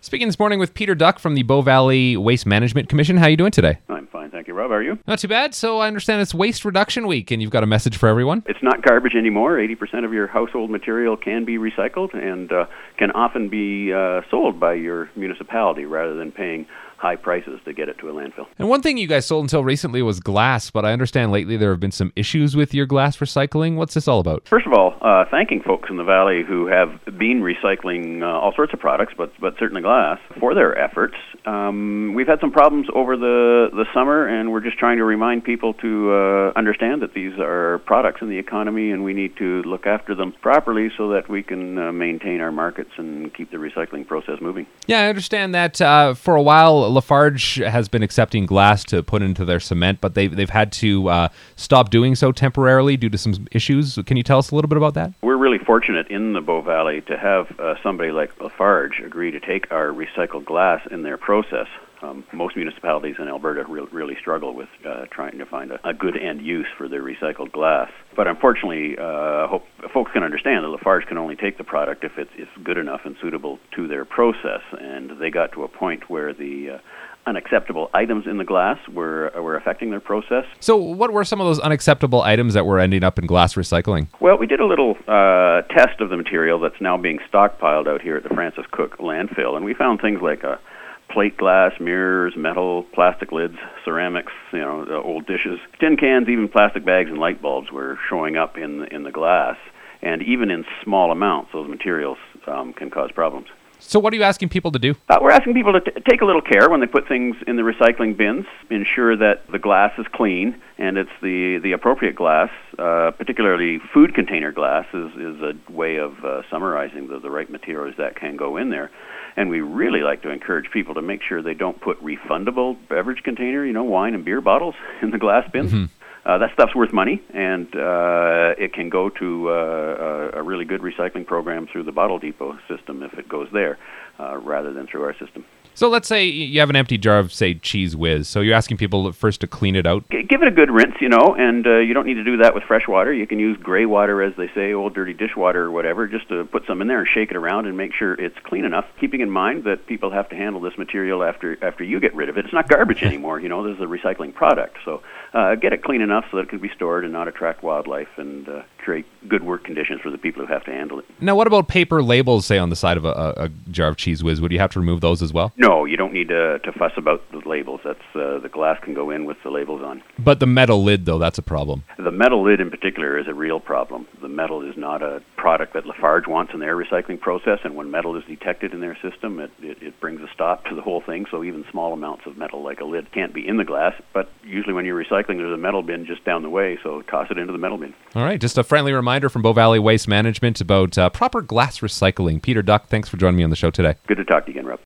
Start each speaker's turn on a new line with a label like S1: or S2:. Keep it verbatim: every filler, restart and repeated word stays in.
S1: Speaking this morning with Peter Duck from the Bow Valley Waste Management Commission. How are you doing today?
S2: I'm fine, thank you, Rob. How are you?
S1: Not too bad. So I understand it's Waste Reduction Week, and you've got a message for everyone.
S2: It's not garbage anymore. eighty percent of your household material can be recycled and uh, can often be uh, sold by your municipality rather than paying high prices to get it to a landfill.
S1: And one thing you guys sold until recently was glass, but I understand lately there have been some issues with your glass recycling. What's this all about?
S2: First of all, uh, thanking folks in the Valley who have been recycling uh, all sorts of products, but but certainly glass, for their efforts. Um, we've had some problems over the, the summer, and we're just trying to remind people to uh, understand that these are products in the economy, and we need to look after them properly so that we can uh, maintain our markets and keep the recycling process moving.
S1: Yeah, I understand that uh, for a while, Lafarge has been accepting glass to put into their cement, but they've, they've had to uh, stop doing so temporarily due to some issues. Can you tell us a little bit about that?
S2: We're really fortunate in the Bow Valley to have uh, somebody like Lafarge agree to take our recycled glass in their process. Um, most municipalities in Alberta re- really struggle with uh, trying to find a, a good end use for their recycled glass. But unfortunately, uh, hope folks can understand that Lafarge can only take the product if it's, it's good enough and suitable to their process. And they got to a point where the uh, unacceptable items in the glass were were affecting their process.
S1: So what were some of those unacceptable items that were ending up in glass recycling?
S2: Well, we did a little uh, test of the material that's now being stockpiled out here at the Francis Cook landfill, and we found things like a plate glass, mirrors, metal, plastic lids, ceramics, you know, uh, old dishes, tin cans, even plastic bags and light bulbs were showing up in the, in the glass. And even in small amounts, those materials um, can cause problems.
S1: So what are you asking people to do?
S2: Uh, we're asking people to t- take a little care when they put things in the recycling bins, ensure that the glass is clean and it's the, the appropriate glass, uh, particularly food container glass is, is a way of uh, summarizing the, the right materials that can go in there. And we really like to encourage people to make sure they don't put refundable beverage container, you know, wine and beer bottles in the glass bins. Mm-hmm. Uh, that stuff's worth money, and uh, it can go to uh, a really good recycling program through the Bottle Depot system if it goes there, uh, rather than through our system.
S1: So let's say you have an empty jar of, say, Cheese Whiz. So you're asking people first to clean it out?
S2: G- give it a good rinse, you know, and uh, you don't need to do that with fresh water. You can use gray water, as they say, old dirty dishwater or whatever, just to put some in there and shake it around and make sure it's clean enough, keeping in mind that people have to handle this material after after you get rid of it. It's not garbage anymore, you know, this is a recycling product. So uh, get it clean enough so that it can be stored and not attract wildlife and uh, create good work conditions for the people who have to handle it.
S1: Now, what about paper labels, say, on the side of a, a, a jar of Cheese Whiz? Would you have to remove those as well?
S2: No, you don't need to, to fuss about the labels. That's uh, the glass can go in with the labels on.
S1: But the metal lid, though, that's a problem.
S2: The metal lid in particular is a real problem. The metal is not a product that Lafarge wants in their recycling process, and when metal is detected in their system, it, it, it brings a stop to the whole thing, so even small amounts of metal like a lid can't be in the glass, but usually when you're recycling, there's a metal bin just down the way, so toss it into the metal bin.
S1: All right, just a friendly reminder from Bow Valley Waste Management about uh, proper glass recycling. Peter Duck, thanks for joining me on the show today.
S2: Good to talk to you again, Rob.